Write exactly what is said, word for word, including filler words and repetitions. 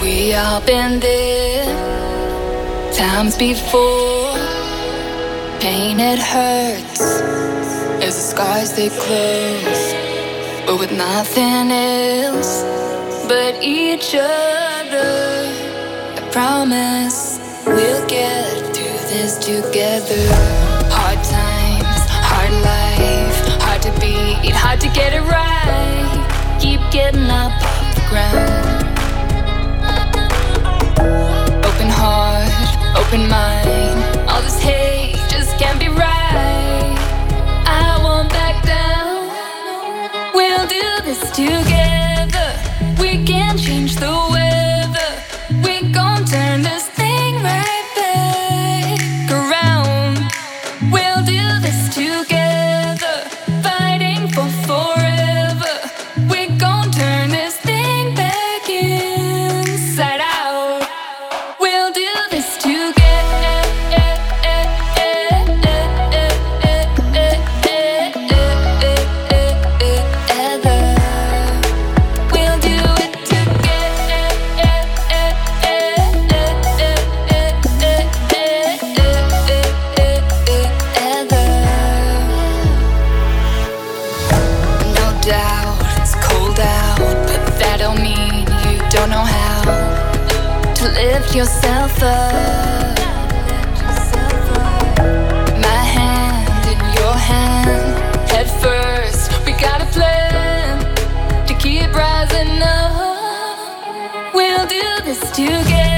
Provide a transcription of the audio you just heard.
We all been there times before. Pain, it hurts as the scars they close, but with nothing else but each other. I promise we'll get through this together. Hard times, hard life, hard to beat, hard to get it right. Keep getting up off the ground. Open heart, open mind. All this hate just can't be right. I won't back down. We'll do this together. We can change the weather. We gon' turn this thing right back around. We'll do this together, fighting for forever. We gon' turn this thing back inside out. We'll do this together. Lift yourself up. My hand in your hand, head first. We got a plan to keep rising up. We'll do this together.